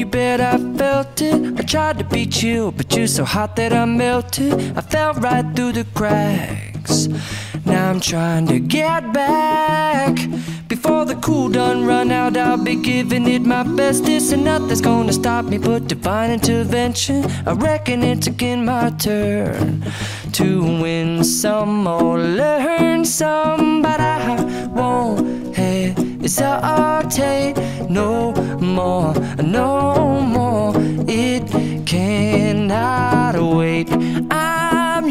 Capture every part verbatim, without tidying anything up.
you bet I felt it. I tried to be chill, but you're so hot that I melted. I fell right through the cracks. Now I'm trying to get back. Before the cool done run out, I'll be giving it my bestest, and nothing's gonna stop me but divine intervention. I reckon it's again my turn to win some or learn some, but I won't hesitate no more, no more. It cannot wait. I'm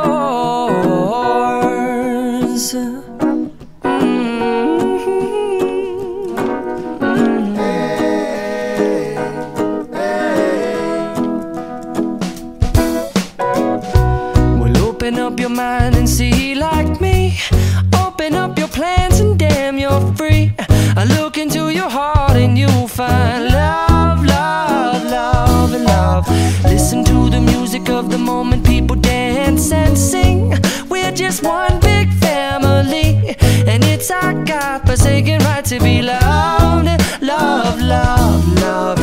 yours. Open up your mind and see like me. Open up your plans and damn, you're free. I look into your heart and you'll find love, love, love, and love. Listen to the music of the moment, people dance and sing. We're just one big family, and it's our God-forsaken right to be loved. Love, love, love,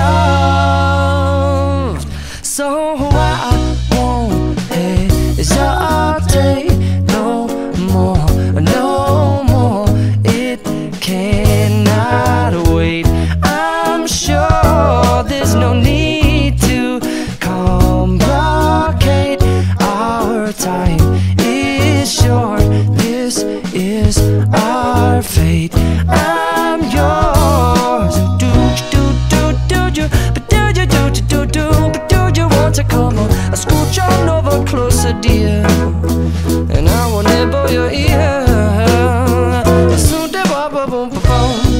love. So I won't hesitate no more, no more. It cannot wait. I'm sure there's no need to complicate. Our time is short. This is our fate. I'm yours. Do do do do do, but do you do do do do, but do you want to come on? I scooch on over closer, dear, and I will nibble your ear. Soon to bop bop boom boom.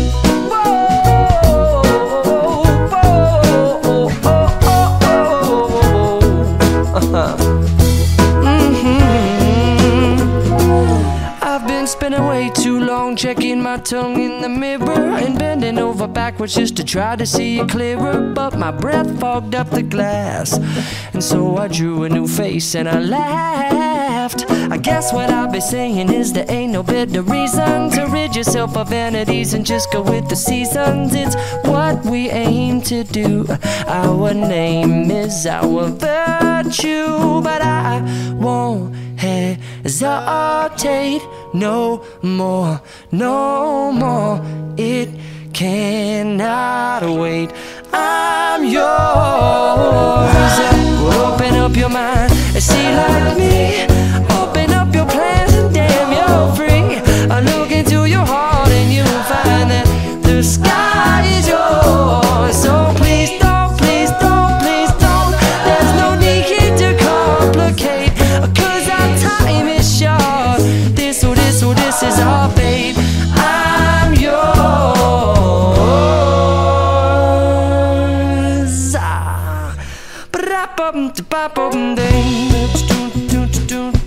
I've been spending way too long checking my tongue in the mirror and bending over backwards just to try to see it clearer, but my breath fogged up the glass, and so I drew a new face and I laughed. I guess what I'll be saying is there ain't no better reason to rid yourself of vanities and just go with the seasons. It's what we aim to do. Our name is our virtue, but I won't hesitate no more, no more. It cannot wait. I'm yours. Open up your mind and see like me. Open up your plans and damn, you're free. I look into your heart and you'll find that the sky is yours. So please don't, please don't, please don't. There's no need here to complicate, 'cause our time is short. This or this or this is our fate. I'm yours. Ah, ba-da-bum-da-ba-bum-ding.